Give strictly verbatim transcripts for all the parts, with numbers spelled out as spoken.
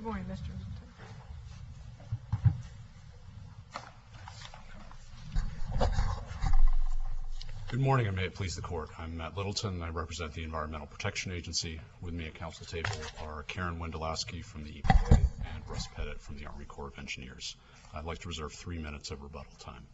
Good morning, Mister Good morning, and may it please the Court. I'm Matt Littleton, and I represent the Environmental Protection Agency. With me at council table are Karen Wendelowski from the E P A and Russ Pettit from the Army Corps of Engineers. I'd like to reserve three minutes of rebuttal time.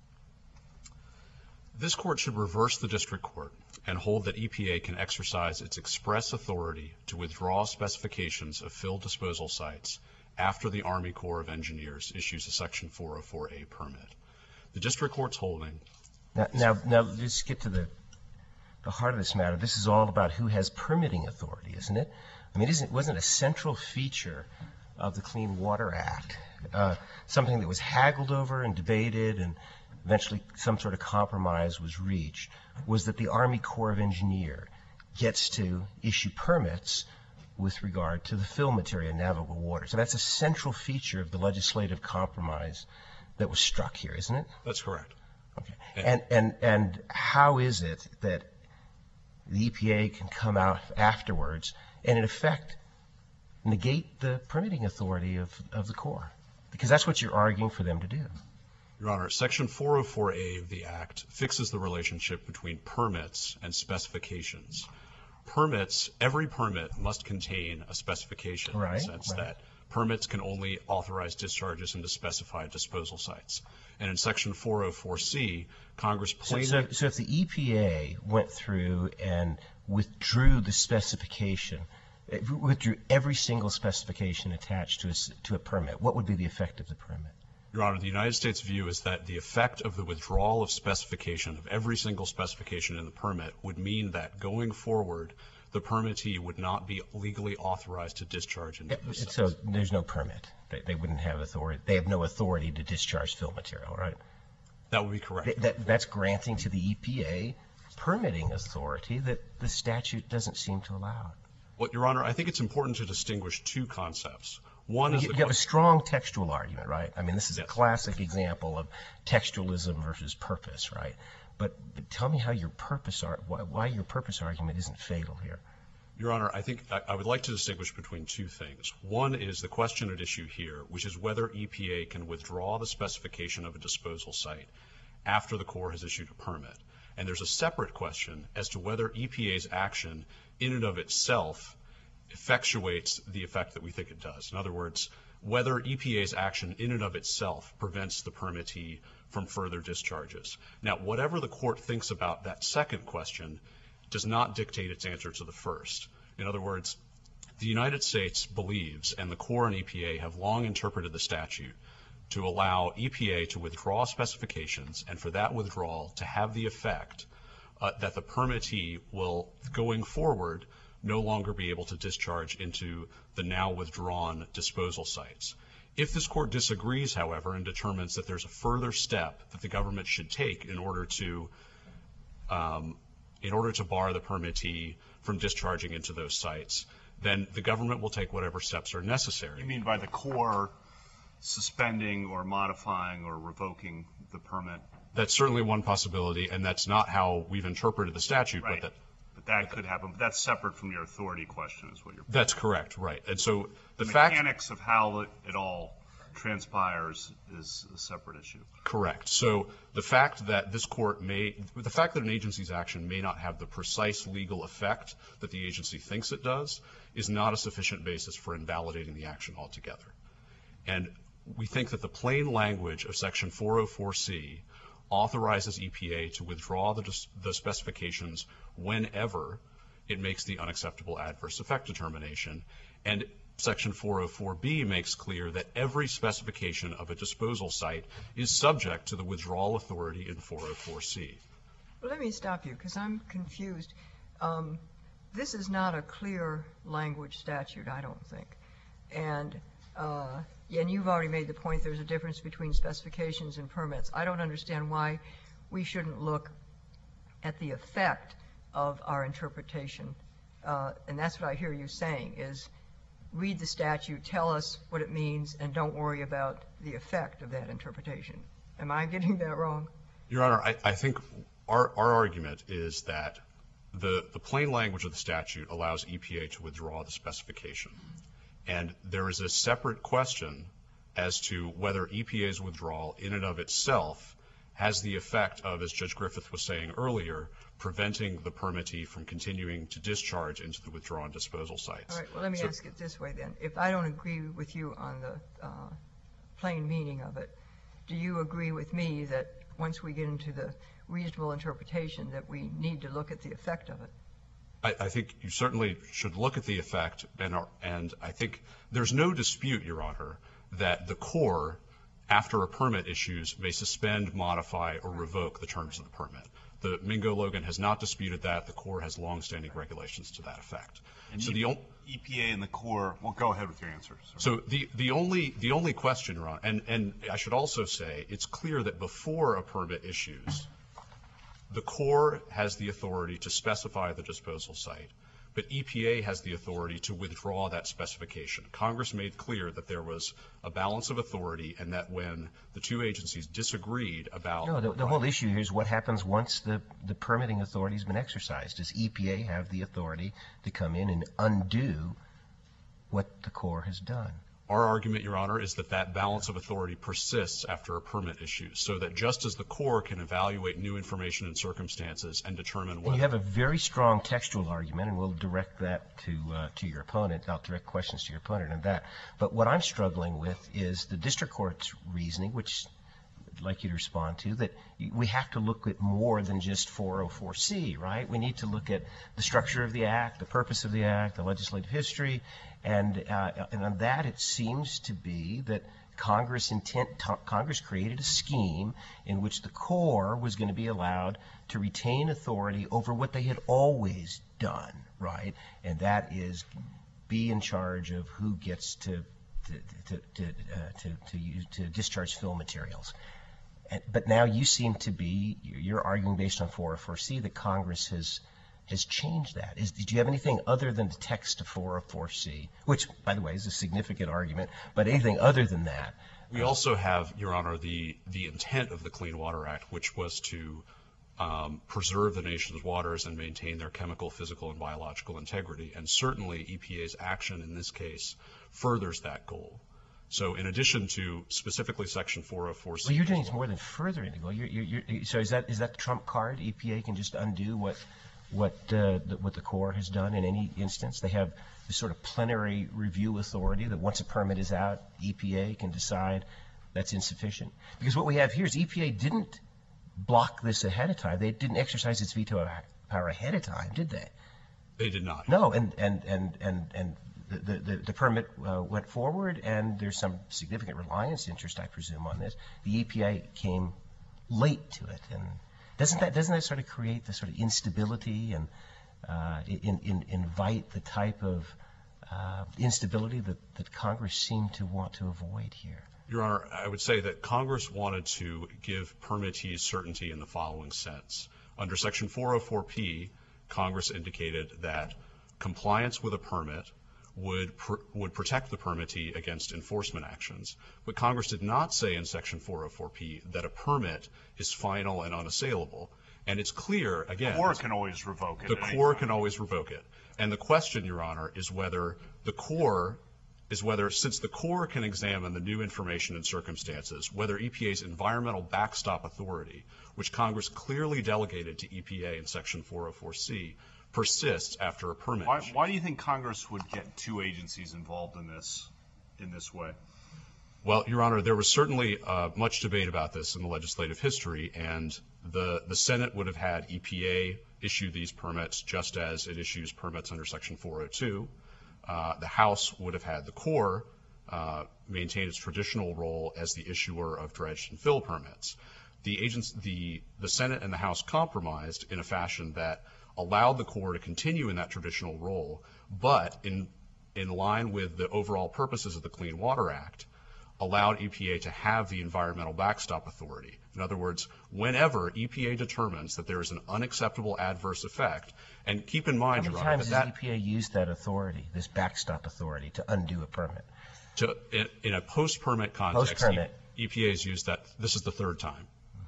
This Court should reverse the District Court and hold that E P A can exercise its express authority to withdraw specifications of fill disposal sites after the Army Corps of Engineers issues a Section four oh four A permit. The District Court's holding Now, now, now, let's get to the, the heart of this matter. This is all about who has permitting authority, isn't it? I mean, isn't, wasn't a central feature of the Clean Water Act uh, something that was haggled over and debated, and eventually some sort of compromise was reached, was that the Army Corps of Engineers gets to issue permits with regard to the fill material in navigable water. So that's a central feature of the legislative compromise that was struck here, isn't it? That's correct. Okay. And, and, and how is it that the E P A can come out afterwards and, in effect, negate the permitting authority of, of the Corps? Because that's what you're arguing for them to do. Your Honor, Section four oh four A of the Act fixes the relationship between permits and specifications. Permits, every permit must contain a specification, right, in the sense right. that permits can only authorize discharges into specified disposal sites. And in Section four oh four C, Congress plainly... So, so, so if the E P A went through and withdrew the specification, withdrew every single specification attached to a, to a permit, what would be the effect of the permit? Your Honor, the United States' view is that the effect of the withdrawal of specification, of every single specification in the permit, would mean that going forward, the permittee would not be legally authorized to discharge into those sites. So there's no permit. They, they wouldn't have authority. They have no authority to discharge fill material, right? That would be correct. That, that, that's granting to the E P A permitting authority that the statute doesn't seem to allow. Well, Your Honor, I think it's important to distinguish two concepts. One is you, the you have a strong textual argument, right? I mean, this is yes. a classic example of textualism versus purpose, right? But, but tell me how your purpose, ar- why, why your purpose argument isn't fatal here. Your Honor, I think I, I would like to distinguish between two things. One is the question at issue here, which is whether E P A can withdraw the specification of a disposal site after the Corps has issued a permit. And there's a separate question as to whether E P A's action in and of itself effectuates the effect that we think it does. In other words, whether E P A's action in and of itself prevents the permittee from further discharges. Now, whatever the Court thinks about that second question does not dictate its answer to the first. In other words, the United States believes, and the Corps and E P A have long interpreted the statute, to allow E P A to withdraw specifications and for that withdrawal to have the effect uh, that the permittee will, going forward, no longer be able to discharge into the now withdrawn disposal sites. If this Court disagrees, however, and determines that there's a further step that the government should take in order to um, in order to bar the permittee from discharging into those sites, then the government will take whatever steps are necessary. You mean by the Corps suspending or modifying or revoking the permit? That's certainly one possibility, and that's not how we've interpreted the statute. Right. But that, But that could happen. But that's separate from your authority question, is what you're. That's correct, right. And so the, the fact mechanics of how it, it all transpires is a separate issue. Correct. So the fact that this Court may, the fact that an agency's action may not have the precise legal effect that the agency thinks it does is not a sufficient basis for invalidating the action altogether. And we think that the plain language of Section four oh four C authorizes E P A to withdraw the, the specifications whenever it makes the unacceptable adverse effect determination. And Section four oh four B makes clear that every specification of a disposal site is subject to the withdrawal authority in four oh four C. Well, let me stop you because I'm confused. Um, this is not a clear language statute, I don't think. And uh, and you've already made the point there's a difference between specifications and permits. I don't understand why we shouldn't look at the effect of our interpretation. Uh, and that's what I hear you saying is read the statute, tell us what it means, and don't worry about the effect of that interpretation. Am I getting that wrong? Your Honor, I, I think our, our argument is that the, the plain language of the statute allows E P A to withdraw the specification. And there is a separate question as to whether E P A's withdrawal in and of itself has the effect of, as Judge Griffith was saying earlier, preventing the permittee from continuing to discharge into the withdrawn disposal sites. All right, well, let me So- ask it this way then. If I don't agree with you on the uh, plain meaning of it, do you agree with me that once we get into the reasonable interpretation that we need to look at the effect of it? I, I think you certainly should look at the effect, and, are- and I think there's no dispute, Your Honor, that the Corps, after a permit issues, may suspend, modify, or revoke the terms of the permit. The Mingo Logan has not disputed that. The Corps has longstanding regulations to that effect. And So E- the only E P A and the Corps, well, go ahead with your answer. sir. So the, the only the only question, Your Honor, and, and I should also say, it's clear that before a permit issues, the Corps has the authority to specify the disposal site, but E P A has the authority to withdraw that specification. Congress made clear that there was a balance of authority, and that when the two agencies disagreed about No, the, the whole issue here is what happens once the, the permitting authority has been exercised. Does E P A have the authority to come in and undo what the Corps has done? Our argument, Your Honor, is that that balance of authority persists after a permit issues, so that just as the Corps can evaluate new information and circumstances and determine And whether you have a very strong textual argument, and we'll direct that to uh, to your opponent. I'll direct questions to your opponent on that. But what I'm struggling with is the district court's reasoning, which I'd like you to respond to, that we have to look at more than just four oh four C, right? We need to look at the structure of the act, the purpose of the act, the legislative history, and uh, and on that it seems to be that Congress intent t- Congress created a scheme in which the Corps was going to be allowed to retain authority over what they had always done, right? And that is be in charge of who gets to to to to, uh, to, to, use, to discharge fill materials. And, but now you seem to be you're arguing based on four oh four C that Congress has has changed that. Is, did you have anything other than the text of four oh four C, which, by the way, is a significant argument, but anything other than that? we also have, Your Honor, the, the intent of the Clean Water Act, which was to um, preserve the nation's waters and maintain their chemical, physical, and biological integrity. And certainly E P A's action in this case furthers that goal. So in addition to specifically Section four oh four C. Well, you're doing more than furthering the goal. You're, you're, you're, so is that is that the trump card? E P A can just undo what what uh, the, what the Corps has done in any instance. They have this sort of plenary review authority that once a permit is out, E P A can decide that's insufficient. Because what we have here is E P A didn't block this ahead of time. They didn't exercise its veto power ahead of time, did they? They did not. No, and and and and and the the, the permit uh, went forward, and there's some significant reliance interest, I presume, on this. The E P A came late to it, and doesn't that doesn't that sort of create the sort of instability and uh, in, in, invite the type of uh, instability that, that Congress seemed to want to avoid here? Your Honor, I would say that Congress wanted to give permittees certainty in the following sense. Under Section four oh four P, Congress indicated that compliance with a permit would pr- would protect the permittee against enforcement actions. But Congress did not say in Section four oh four P that a permit is final and unassailable. And it's clear, again, The Corps can always revoke it. the at any Corps time. can always revoke it. And the question, Your Honor, is whether the Corps is whether, since the Corps can examine the new information and circumstances, whether E P A's environmental backstop authority, which Congress clearly delegated to E P A in Section four oh four C, persists after a permit. Why, issue. why do you think Congress would get two agencies involved in this, in this way? Well, Your Honor, there was certainly uh, much debate about this in the legislative history, and the, the Senate would have had E P A issue these permits just as it issues permits under Section four oh two. Uh, the House would have had the Corps uh, maintain its traditional role as the issuer of dredged and fill permits. The, agents, the, the Senate and the House compromised in a fashion that allowed the Corps to continue in that traditional role, but in, in line with the overall purposes of the Clean Water Act, allowed E P A to have the environmental backstop authority. In other words, whenever E P A determines that there is an unacceptable adverse effect, and keep in How mind, many Your Honor, times that, has E P A used that authority, this backstop authority, to undo a permit? to, in, in a post-permit context, Post-permit. E- EPA has used that. This is the third time.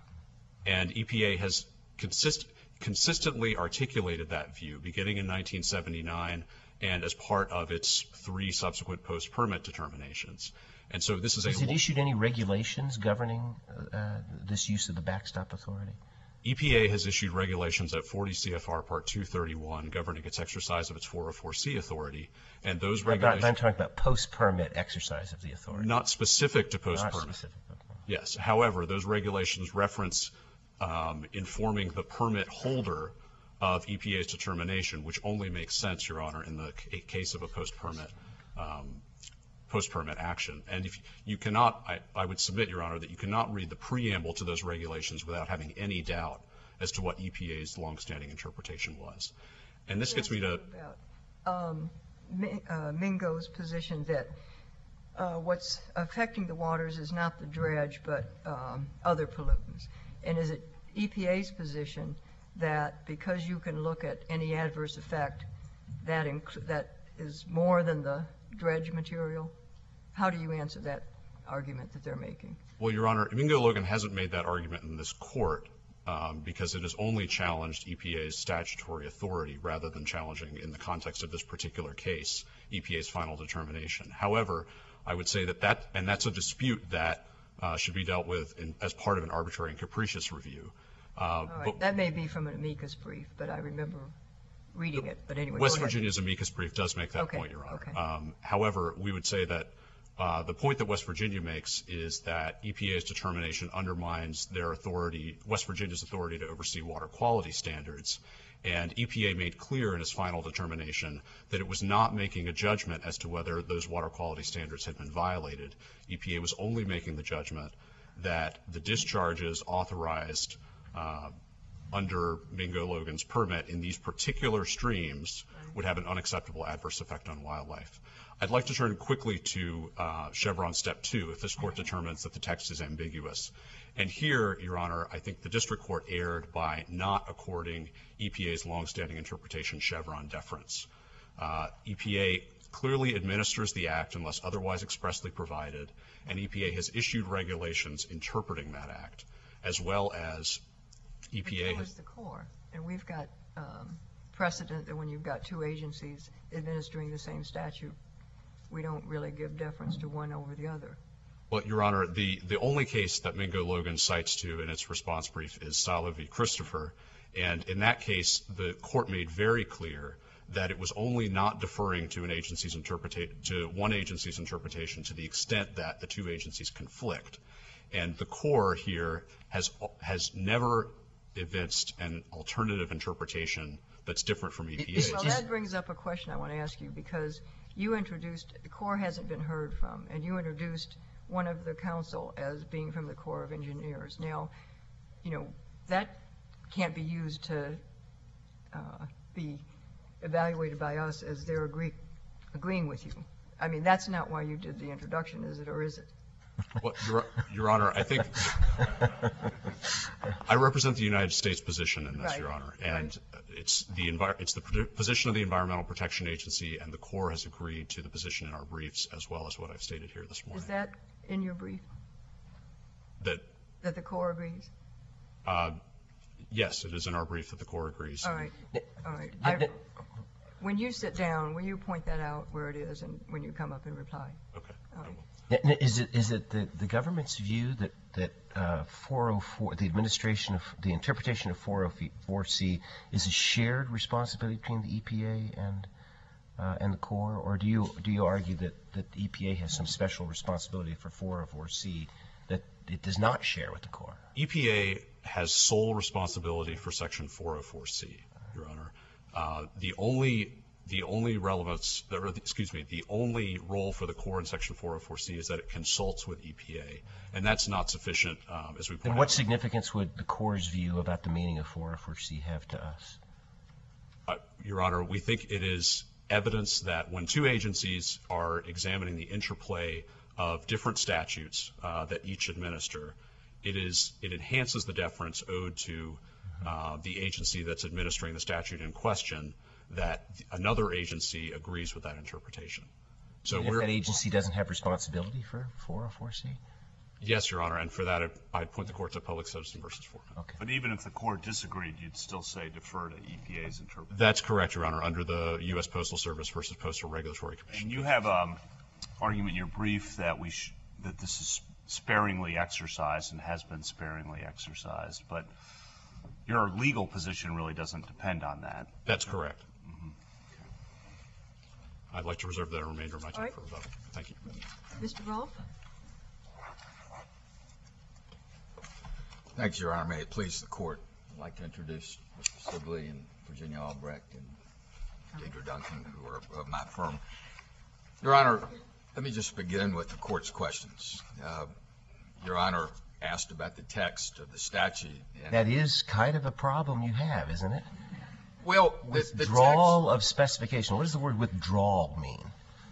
And E P A has consist, consistently articulated that view, beginning in nineteen seventy-nine and as part of its three subsequent post-permit determinations. And so this is a... Has it issued any regulations governing uh, this use of the backstop authority? E P A has issued regulations at forty C F R Part two thirty-one governing its exercise of its four oh four C authority, and those regulations... I'm talking about post-permit exercise of the authority. Not specific to post-permit. Not specific. Okay. Yes. However, those regulations reference um, informing the permit holder of E P A's determination, which only makes sense, Your Honor, in the c- case of a post-permit um, post-permit action. And if you cannot, I, I would submit, Your Honor, that you cannot read the preamble to those regulations without having any doubt as to what E P A's longstanding interpretation was. And this gets me to... About, um, Mi- uh, Mingo's position that uh, what's affecting the waters is not the dredge, but um, other pollutants. And is it E P A's position that because you can look at any adverse effect, that inc- that is more than the dredge material? How do you answer that argument that they're making? Well, Your Honor, Mingo Logan hasn't made that argument in this court um, because it has only challenged E P A's statutory authority rather than challenging, in the context of this particular case, E P A's final determination. However, I would say that that, and that's a dispute that uh, should be dealt with in, as part of an arbitrary and capricious review. Uh, All right. but That may be from an amicus brief, but I remember reading it. But anyway, West go ahead. Virginia's amicus brief does make that Okay, point, Your Honor. okay. Um, however, we would say that uh, the point that West Virginia makes is that E P A's determination undermines their authority, West Virginia's authority to oversee water quality standards. And E P A made clear in its final determination that it was not making a judgment as to whether those water quality standards had been violated. E P A was only making the judgment that the discharges authorized uh, under Mingo Logan's permit in these particular streams would have an unacceptable adverse effect on wildlife. I'd like to turn quickly to uh, Chevron Step two if this court determines that the text is ambiguous. And here, Your Honor, I think the district court erred by not according E P A's longstanding interpretation Chevron deference. Uh, E P A clearly administers the act unless otherwise expressly provided, and E P A has issued regulations interpreting that act, as well as E P A So has... is the Corps, and we've got um, precedent that when you've got two agencies administering the same statute, we don't really give deference to one over the other. Well, Your Honor, the, the only case that Mingo Logan cites to in its response brief is Salo v. Christopher, and in that case, the court made very clear that it was only not deferring to an agency's interpretation, to one agency's interpretation to the extent that the two agencies conflict. And the Corps here has has never evinced an alternative interpretation that's different from E P A's. Well, that brings up a question I want to ask you, because you introduced, the Corps hasn't been heard from, and you introduced one of the council as being from the Corps of Engineers. Now, you know, that can't be used to uh, be evaluated by us as they're agree, agreeing with you. I mean, that's not why you did the introduction, is it, or is it? Well, Your, Your Honor, I think I represent the United States position in this, Right. Your Honor, and it's the envir- it's the position of the Environmental Protection Agency, and the Corps has agreed to the position in our briefs as well as what I've stated here this morning. Is that in your brief, That that the Corps agrees? uh, yes, it is in our brief that the Corps agrees. All right, all right. Yeah, I- that- When you sit down, will you point that out where it is and when you come up and reply? Okay. All right. N- Is it is it the, the government's view that that uh, four oh four, the administration of the interpretation of four oh four C, is a shared responsibility between the E P A and uh, and the Corps, or do you do you argue that that the E P A has some special responsibility for four oh four C that it does not share with the Corps? E P A has sole responsibility for Section four oh four C, Your Honor. Uh, the only the only relevance, or, excuse me, the only role for the Corps in Section four oh four C is that it consults with E P A, and that's not sufficient, um, as we point Then out. what significance would the Corps' view about the meaning of four oh four C have to us? Uh, Your Honor, we think it is evidence that when two agencies are examining the interplay of different statutes uh, that each administer, it is it enhances the deference owed to uh, the agency that's administering the statute in question, that another agency agrees with that interpretation. So Even if we're, that agency doesn't have responsibility for four oh four C? Yes, Your Honor, and for that, I'd- I'd point the court to Public Citizen versus Foreman. Okay. But even if the court disagreed, you'd still say defer to E P A's interpretation. That's correct, Your Honor, under the U S Postal Service versus Postal Regulatory Commission. And you have um argument in your brief that we sh- that this is sparingly exercised and has been sparingly exercised, but your legal position really doesn't depend on that. That's correct. I'd like to reserve the remainder of my time right. for rebuttal. Thank you. Mister Rolfe? Thank you, Your Honor. May it please the court. I'd like to introduce Mister Sibley and Virginia Albrecht and Deidre Duncan, who are of my firm. Your Honor, let me just begin with the court's questions. Uh, Your Honor asked about the text of the statute. And That is kind of a problem you have, isn't it? well, the, the text, Withdrawal of specification. What does the word withdrawal mean?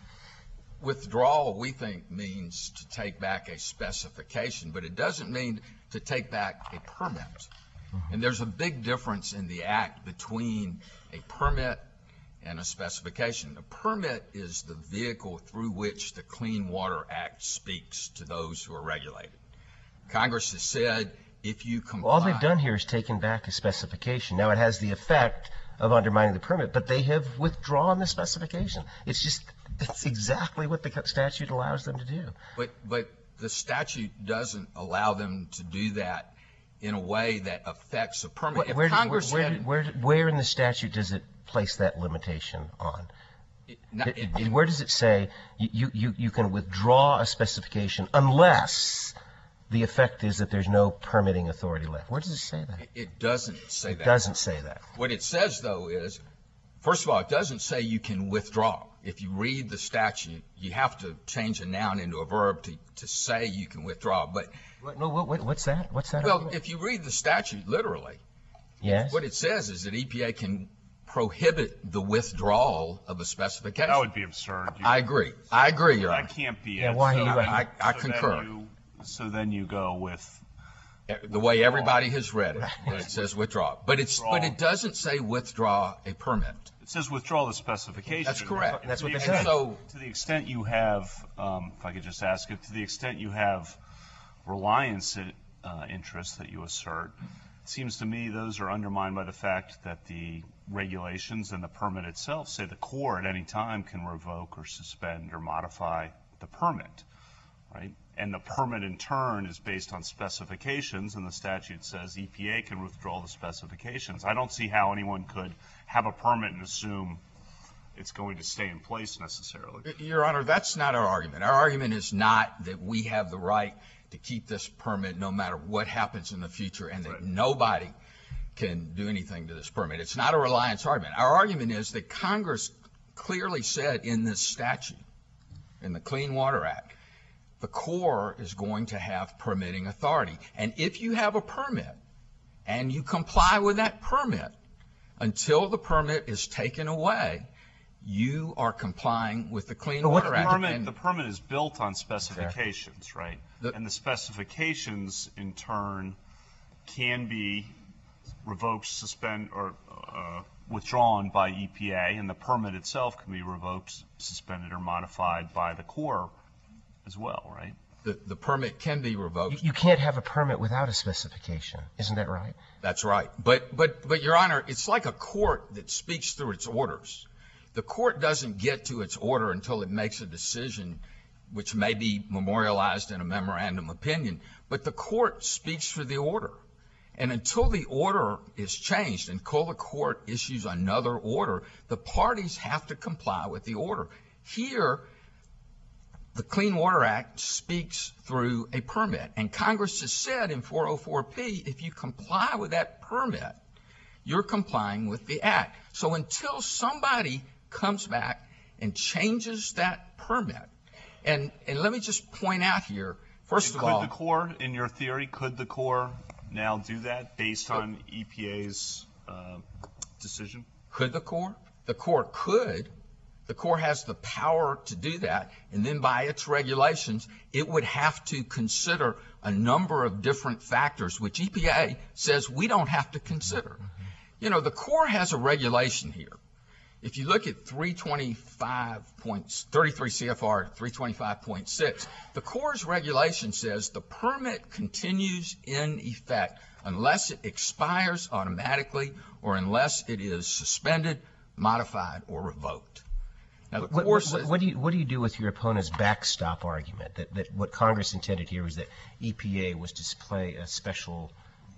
withdrawal, we think, means to take back a specification, but it doesn't mean to take back a permit. And there's a big difference in the act between a permit and a specification. A permit is the vehicle through which the Clean Water Act speaks to those who are regulated. Congress has said if you comply... All they've done here is taken back a specification. Now, it has the effect of undermining the permit, but they have withdrawn the specification. It's just, it's exactly what the statute allows them to do. But, but the statute doesn't allow them to do that in a way that affects a permit. Where, If where, Congress where, had... where, where in the statute does it place that limitation on? Not- It- it- where does it say you, you, you can withdraw a specification unless the effect is that there's no permitting authority left? Where does it say that? It doesn't say that. It doesn't say that. What it says, though, is, first of all, it doesn't say you can withdraw. If you read the statute, you have to change a noun into a verb to, to say you can withdraw. But, What, no, what, what, what's that? What's that? well, argument? if you read the statute literally, yes. what it says is that E P A can prohibit the withdrawal of a specification. That would be absurd. You- I agree. I agree, Your Honor. That can't be Yeah, it. why So are you- then- I- I so then concur. you- So then you go with, The way everybody has read it, it says withdraw. But it's, but Withdraw. it doesn't say withdraw a permit. it says withdraw the specification. That's correct. That's what To they the say. And so, To the extent you have, um, if I could just ask it, to the extent you have reliance uh, interests that you assert, it seems to me those are undermined by the fact that the regulations and the permit itself say the Corps at any time can revoke or suspend or modify the permit, right? And the permit in turn is based on specifications, and the statute says E P A can withdraw the specifications. I don't see how anyone could have a permit and assume it's going to stay in place necessarily. Your Honor, that's not our argument. Our argument is not that we have the right to keep this permit no matter what happens in the future and that Right. nobody can do anything to this permit. It's not a reliance argument. Our argument is that Congress clearly said in this statute, in the Clean Water Act, the Corps is going to have permitting authority. And if you have a permit and you comply with that permit until the permit is taken away, you are complying with the Clean But what- Water The Act. permit, And the permit is built on specifications, right? The- And the specifications, in turn, can be revoked, suspend, or uh, withdrawn by E P A, and the permit itself can be revoked, suspended, or modified by the Corps as well, right? the, the permit can be You, revoked. you can't have a permit without a specification. Isn't that right? That's right. But, but, but, Your Honor, it's like a court that speaks through its orders. The court doesn't get to its order until it makes a decision which may be memorialized in a memorandum opinion, but the court speaks for the order. And until the order is changed, until the court issues another order, the parties have to comply with the order. Here, the Clean Water Act speaks through a permit, and Congress has said in four oh four P, if you comply with that permit, you're complying with the act. So until somebody comes back and changes that permit, and, and let me just point out here, first of Could all, the Corps, in your theory, could the Corps now do that based on E P A's uh, decision? could the Corps? The Corps could. The Corps has the power to do that, and then by its regulations, it would have to consider a number of different factors, which E P A says we don't have to consider. You know, the Corps has a regulation here. If you look at three twenty-five points, thirty-three C F R three twenty-five point six, the Corps' regulation says the permit continues in effect unless it expires automatically or unless it is suspended, modified, or revoked. Now, the What, Corps what, says, what do you what do you do with your opponent's backstop argument that, that what Congress intended here was that E P A was to play a special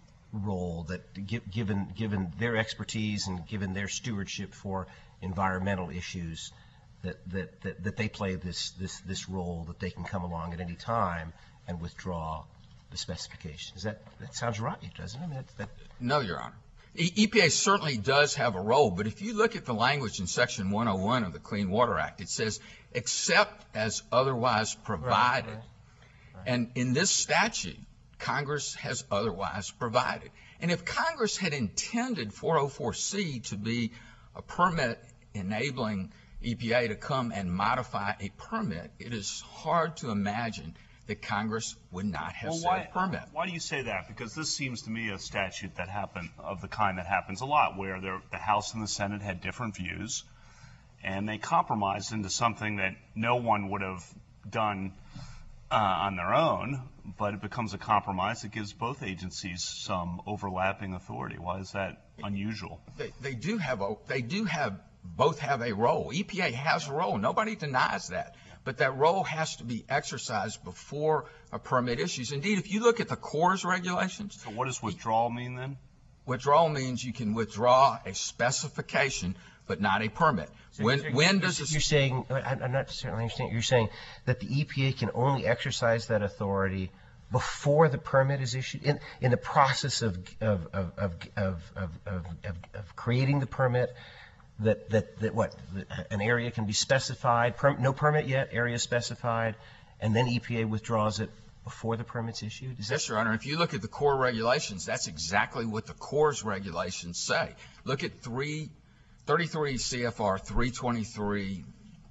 role that gi- given given their expertise and given their stewardship for environmental issues that, that, that, that they play this, this this role that they can come along at any time and withdraw the specifications. That that sounds right, doesn't it? I mean, that's, that, no, Your Honor. E- EPA certainly does have a role, but if you look at the language in Section one oh one of the Clean Water Act, it says, except as otherwise provided. Right, right. And in this statute, Congress has otherwise provided. And if Congress had intended four oh four C to be a permit enabling E P A to come and modify a permit, it is hard to imagine that Congress would not have Well, said why, permit. why do you say that? Because this seems to me a statute that happen of the kind that happens a lot, where there, the House and the Senate had different views, and they compromised into something that no one would have done uh, on their own, but it becomes a compromise that gives both agencies some overlapping authority. Why is that unusual? They, they do have a, they do have, both have a role. E P A has a role. Nobody denies that. But that role has to be exercised before a permit issues. Indeed, if you look at the Corps' regulations, So what does withdrawal mean then? withdrawal means you can withdraw a specification, but not a permit. So When, you're- when you're- does a you're saying, I- I'm not certainly understanding, you're saying that the E P A can only exercise that authority before the permit is issued, in, in the process of, of, of, of, of, of, of, of creating the permit, that, that, that what, an area can be specified, per, no permit yet, area specified, and then E P A withdraws it before the permit's issued? Is that, Yes, Your Honor. If you look at the Corps regulations, that's exactly what the Corps regulations say. Look at three, thirty-three C F R three twenty-three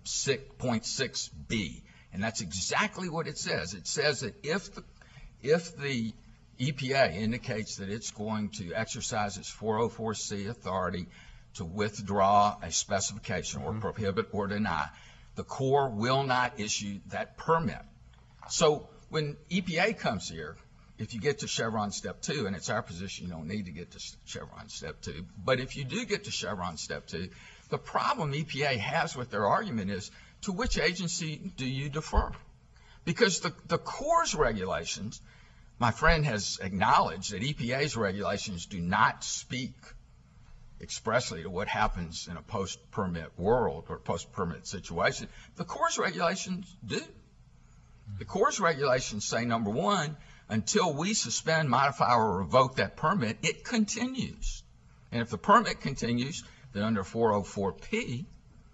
point six B, and that's exactly what it says. It says that if the, if the E P A indicates that it's going to exercise its four oh four C authority to withdraw a specification or prohibit or deny, the Corps will not issue that permit. So when E P A comes here, if you get to Chevron step two, and it's our position you don't need to get to Chevron step two, but if you do get to Chevron step two, the problem E P A has with their argument is, to which agency do you defer? Because the, the Corps' regulations, my friend has acknowledged that E P A's regulations do not speak expressly to what happens in a post-permit world or post-permit situation. The Corps' regulations do. The Corps' regulations say, number one, until we suspend, modify, or revoke that permit, it continues. And if the permit continues, then under four oh four P,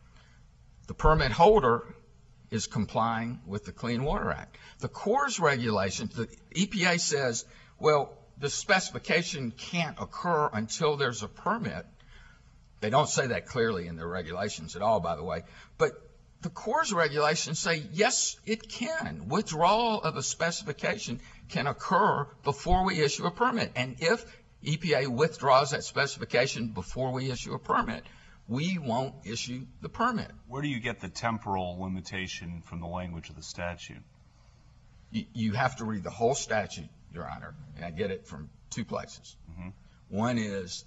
the permit holder is complying with the Clean Water Act. The Corps' regulations, the E P A says, well, the specification can't occur until there's a permit. They don't say that clearly in their regulations at all, by the way. But the Corps' regulations say, yes, it can. Withdrawal of a specification can occur before we issue a permit. And if E P A withdraws that specification before we issue a permit, we won't issue the permit. Where do you get the temporal limitation from the language of the statute? You, you have to read the whole statute, Your Honor, and I get it from two places. Mhm. One is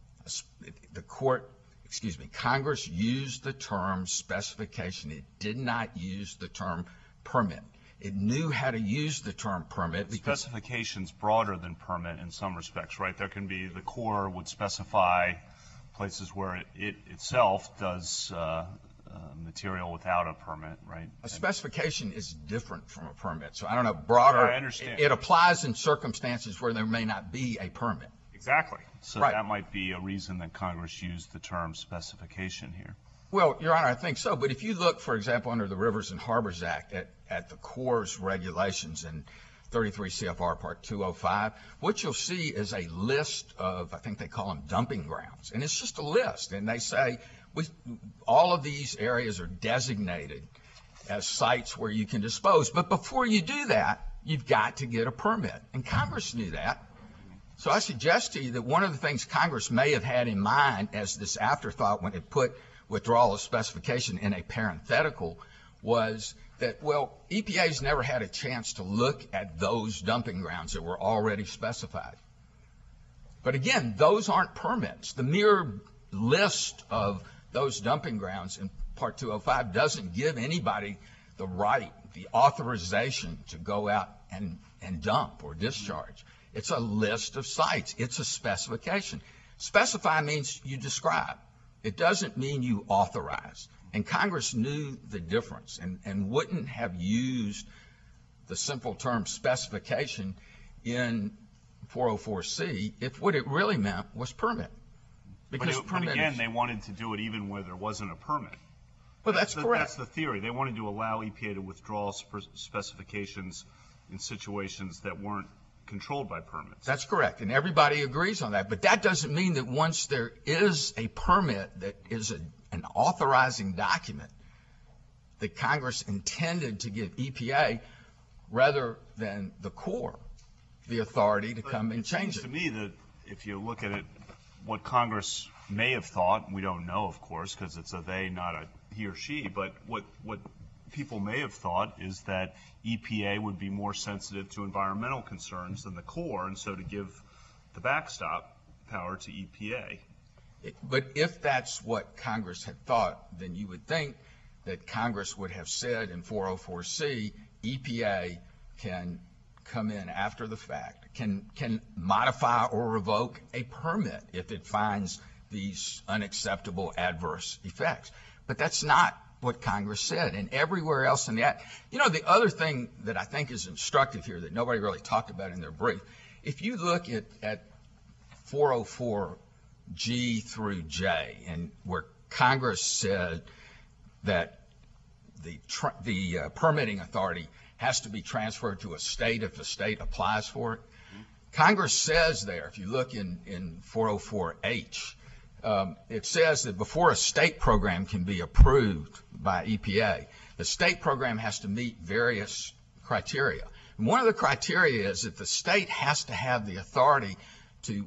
the court, excuse me, Congress used the term specification. It did not use the term permit. It knew how to use the term permit because Specification's broader than permit in some respects, right? There can be, the Corps would specify places where it, it itself does uh, uh, material without a permit, right? a specification is different from a permit. So I don't know, broader. I understand. It, it applies in circumstances where there may not be a permit. Exactly. So Right. that might be a reason that Congress used the term specification here. Well, Your Honor, I think so. But if you look, for example, under the Rivers and Harbors Act at, at the Corps' regulations in thirty-three C F R Part two oh five, what you'll see is a list of, I think they call them dumping grounds. And it's just a list. And they say we, all of these areas are designated as sites where you can dispose. But before you do that, you've got to get a permit. And Congress knew that. So I suggest to you that one of the things Congress may have had in mind as this afterthought when it put withdrawal of specification in a parenthetical was that, well, E P A's never had a chance to look at those dumping grounds that were already specified. But again, those aren't permits. The mere list of those dumping grounds in Part two oh five doesn't give anybody the right, the authorization to go out and, and dump or discharge. It's a list of sites. It's a specification. Specify means you describe. It doesn't mean you authorize. And Congress knew the difference and, and wouldn't have used the simple term specification in four oh four C if what it really meant was permit. Because but, it, but again, is, they wanted to do it even where there wasn't a permit. Well, that's, that's correct. The, that's the theory. They wanted to allow E P A to withdraw sp- specifications in situations that weren't controlled by permits. That's correct, and everybody agrees on that. But that doesn't mean that once there is a permit that is a, an authorizing document that Congress intended to give E P A rather than the Corps the authority to but come and it change seems it. to me that if you look at it, what Congress may have thought, we don't know, of course, because it's a they, not a he or she, but what, what people may have thought is that E P A would be more sensitive to environmental concerns than the Corps, and so to give the backstop power to E P A. It, but if that's what Congress had thought, then you would think that Congress would have said in four oh four C, E P A can come in after the fact, can can modify or revoke a permit if it finds these unacceptable adverse effects. But that's not what Congress said. And everywhere else in the Act, you know, the other thing that I think is instructive here that nobody really talked about in their brief, if you look at, at four oh four G through J, and where Congress said that the, tr- the uh, permitting authority has to be transferred to a state if the state applies for it. Congress says there, if you look in, in four oh four H, um, it says that before a state program can be approved by E P A, the state program has to meet various criteria. And one of the criteria is that the state has to have the authority to,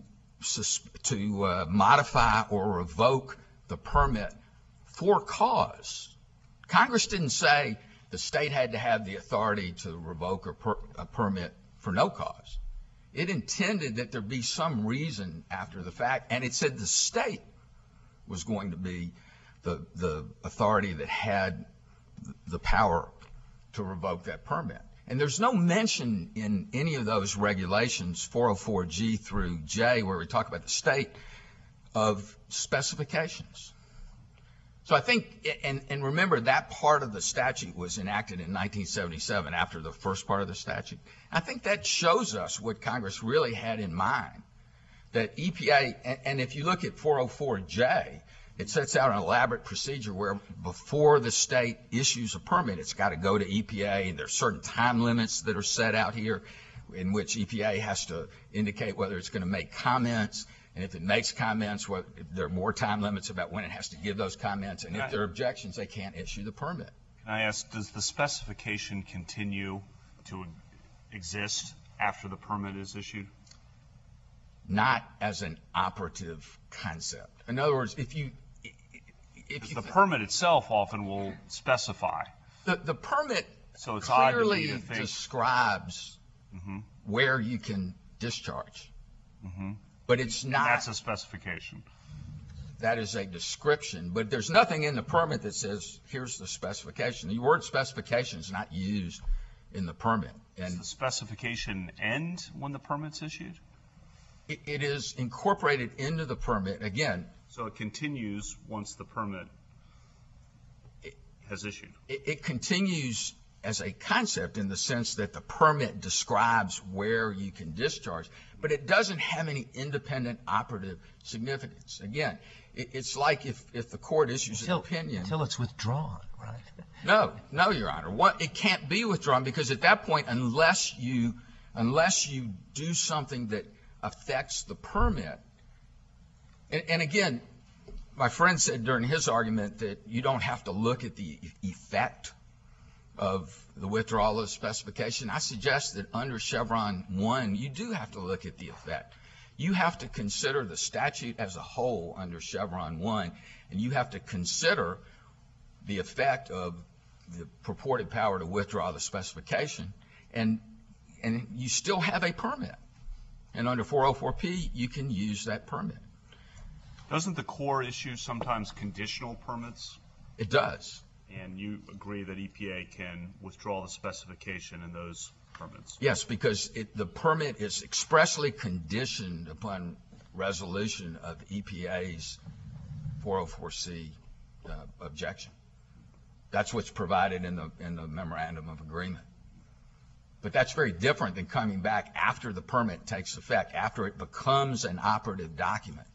to uh, modify or revoke the permit for cause. Congress didn't say the state had to have the authority to revoke a, per, a permit for no cause. It intended that there be some reason after the fact, and it said the state was going to be the, the authority that had the power to revoke that permit. And there's no mention in any of those regulations, four oh four G through J, where we talk about the state, of specifications. So I think, and, and remember, that part of the statute was enacted in nineteen seventy-seven after the first part of the statute. I think that shows us what Congress really had in mind, that E P A, and, and if you look at four oh four J, it sets out an elaborate procedure where before the state issues a permit, it's got to go to E P A, and there's certain time limits that are set out here in which E P A has to indicate whether it's going to make comments. And if it makes comments, well, there are more time limits about when it has to give those comments. And if there are objections, they can't issue the permit. Can I ask, does the specification continue to exist after the permit is issued? Not as an operative concept. In other words, if you... If you the permit itself often will specify. The, the permit so it's clearly odd to me to think, describes mm-hmm. where you can discharge. Mm-hmm. But it's not... That's a specification. That is a description. But there's nothing in the permit that says, here's the specification. The word specification is not used in the permit. And Does the specification end when the permit's issued? It, it is incorporated into the permit, again. So it continues once the permit it, has issued? It, it continues as a concept in the sense that the permit describes where you can discharge, but it doesn't have any independent operative significance. Again, it, it's like if, if the court issues until, an opinion. Until it's withdrawn, right? No, no, Your Honor. What, it can't be withdrawn because at that point, unless you, unless you do something that affects the permit, and, and again, my friend said during his argument that you don't have to look at the effect of the withdrawal of specification. I suggest that under Chevron one, you do have to look at the effect. You have to consider the statute as a whole under Chevron one, and you have to consider the effect of the purported power to withdraw the specification, and and you still have a permit. And under four oh four P, you can use that permit. Doesn't the Corps issue sometimes conditional permits? It does. And you agree that E P A can withdraw the specification in those permits? Yes, because it, the permit is expressly conditioned upon resolution of E P A's four oh four C uh, objection. That's what's provided in the in the memorandum of agreement. But that's very different than coming back after the permit takes effect, after it becomes an operative document.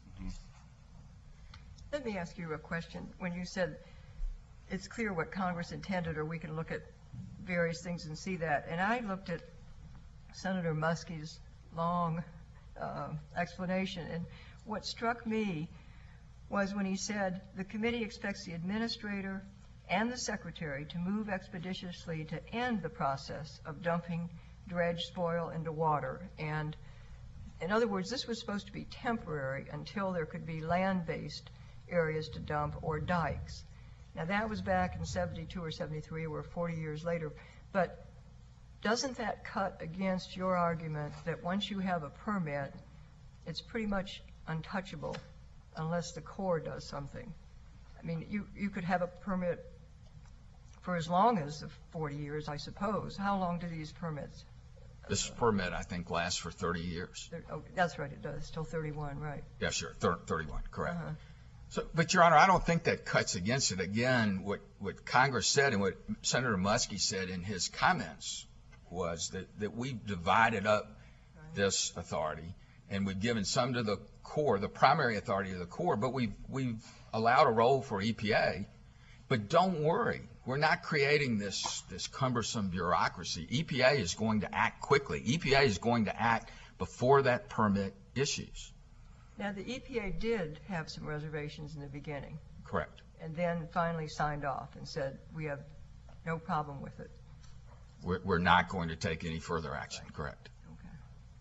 Let me ask you a question. When you said it's clear what Congress intended, or we can look at various things and see that, and I looked at Senator Muskie's long uh, explanation, and what struck me was when he said the committee expects the administrator and the secretary to move expeditiously to end the process of dumping dredge spoil into water. And in other words, this was supposed to be temporary until there could be land-based areas to dump or dikes. Now that was back in seventy-two or seventy-three, or forty years later, but doesn't that cut against your argument that once you have a permit, it's pretty much untouchable unless the Corps does something? I mean, you, you could have a permit for as long as forty years, I suppose. How long do these permits? This permit, I think, lasts for thirty years. Oh, that's right, it does, till thirty-one, right. Yeah, sure, thir- thirty-one, correct. Uh-huh. So, but, Your Honor, I don't think that cuts against it. Again, what, what Congress said and what Senator Muskie said in his comments was that, that we've divided up this authority, and we've given some to the Corps, the primary authority of the Corps, but we've, we've allowed a role for E P A. But don't worry, we're not creating this, this cumbersome bureaucracy. E P A is going to act quickly. E P A is going to act before that permit issues. Now, the E P A did have some reservations in the beginning, Correct. and then finally signed off and said, we have no problem with it. We're, we're not going to take any further action, correct. Okay.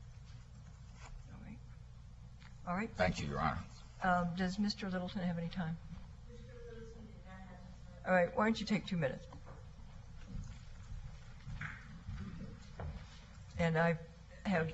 All right. All right. Thank you, Your Honor. Um, does Mister Littleton have any time? All right, why don't you take two minutes? And I have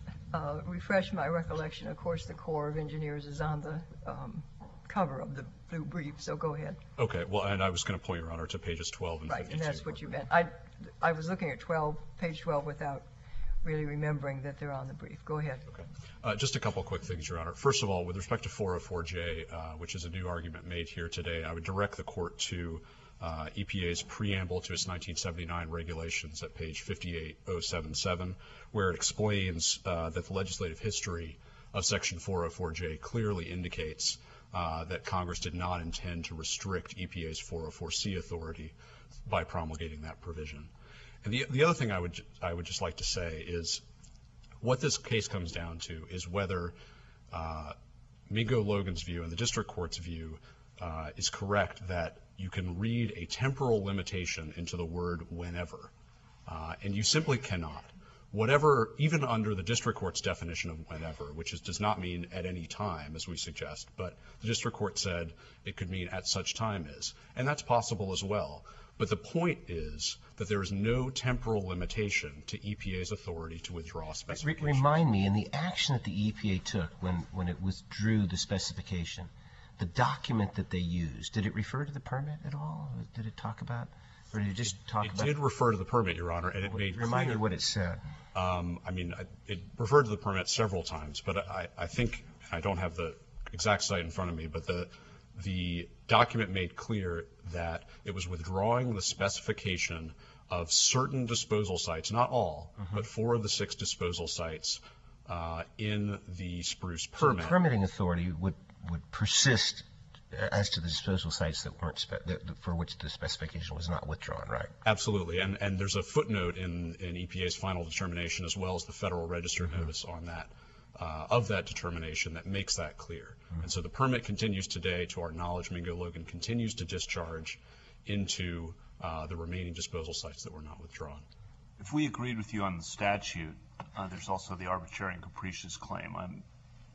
uh, refreshed my recollection. Of course, the Corps of Engineers is on the um, cover of the blue brief, so go ahead. Okay, well, and I was going to point, Your Honor, to pages twelve and Right, fifty-two. and that's what you meant. I, I was looking at twelve, page twelve, without really remembering that they're on the brief. Go ahead. Okay. Uh, just a couple of quick things, Your Honor. First of all, with respect to four oh four J, uh, which is a new argument made here today, I would direct the court to uh, E P A's preamble to its nineteen seventy-nine regulations at page fifty-eight oh seven seven, where it explains uh, that the legislative history of Section four oh four J clearly indicates uh, that Congress did not intend to restrict E P A's four oh four C authority by promulgating that provision. And the, the other thing I would, I would just like to say is what this case comes down to is whether uh, Mingo Logan's view and the district court's view uh, is correct that you can read a temporal limitation into the word whenever, uh, and you simply cannot. Whatever, even under the district court's definition of whenever, which is, does not mean at any time, as we suggest, but the district court said it could mean at such time as, and that's possible as well. But the point is that there is no temporal limitation to E P A's authority to withdraw specifications. Remind me, in the action that the E P A took when, when it withdrew the specification, the document that they used, did it refer to the permit at all? Did it talk about, or did it just talk It about? did refer to the permit, Your Honor, and it made Remind clear. me what it said. Um, I mean, I- it referred to the permit several times, but I, I think, I don't have the exact site in front of me, but the, the document made clear that it was withdrawing the specification of certain disposal sites, not all, but four of the six disposal sites uh, in the Spruce So the permit. permitting authority would, would persist as to the disposal sites that weren't, spe- that, for which the specification was not withdrawn, right? Absolutely, and, and there's a footnote in, in E P A's final determination as well as the Federal Register notice on that, uh, of that determination that makes that clear. And so the permit continues today. To our knowledge, Mingo Logan continues to discharge into uh, the remaining disposal sites that were not withdrawn. If we agreed with you on the statute, uh, there's also the arbitrary and capricious claim. I'm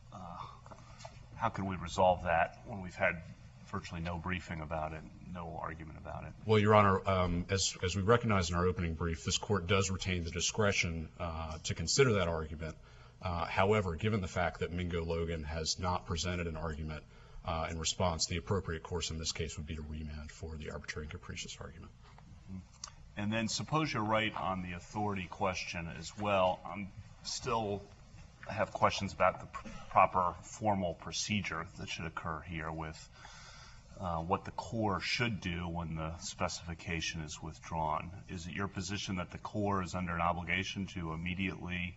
how can we resolve that when we've had virtually no briefing about it, no argument about it? Well, Your Honor, um, as, as we recognize in our opening brief, this court does retain the discretion uh, to consider that argument. Uh, however, given the fact that Mingo Logan has not presented an argument uh, in response, the appropriate course in this case would be to remand for the arbitrary and capricious argument. And then suppose you're right on the authority question as well. I'm still have questions about the pr- proper formal procedure that should occur here with uh, what the Corps should do when the specification is withdrawn. Is it your position that the Corps is under an obligation to immediately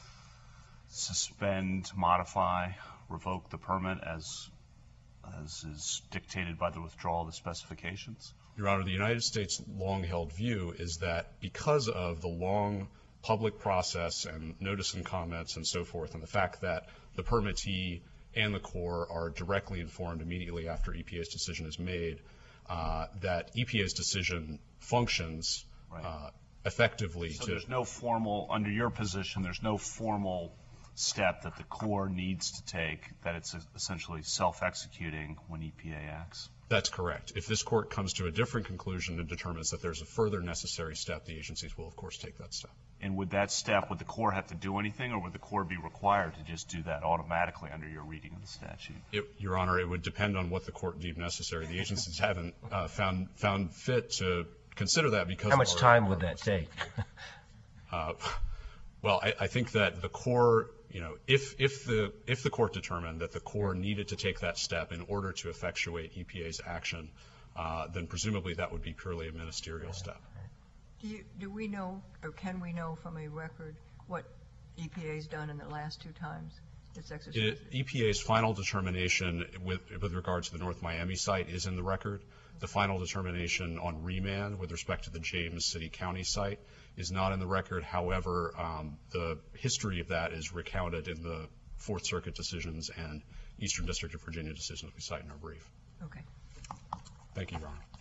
suspend, modify, revoke the permit as as is dictated by the withdrawal of the specifications? Your Honor, the United States' long-held view is that because of the long public process and notice and comments and so forth, and the fact that the permittee and the Corps are directly informed immediately after E P A's decision is made, uh, that E P A's decision functions Right. uh, effectively So to... there's no formal, under your position, there's no formal step that the Corps needs to take, that it's essentially self-executing when E P A acts? That's correct. If this court comes to a different conclusion and determines that there's a further necessary step, the agencies will, of course, take that step. And would that step, would the Corps have to do anything, or would the Corps be required to just do that automatically under your reading of the statute? It, Your Honor, it would depend on what the court deemed necessary. The agencies haven't uh, found found fit to consider that because... How much of our- time would that take? Uh, well, I, I think that the Corps, you know, if if the if the court determined that the Corps needed to take that step in order to effectuate E P A's action, uh, then presumably that would be purely a ministerial step. Do you, do we know, or can we know from a record, what E P A's done in the last two times it's exercised? It, E P A's final determination with with regard to the North Miami site is in the record. The final determination on remand with respect to the James City County site is not in the record. However, um, the history of that is recounted in the Fourth Circuit decisions and Eastern District of Virginia decisions we cite in our brief. Okay. Thank you, Your Honor.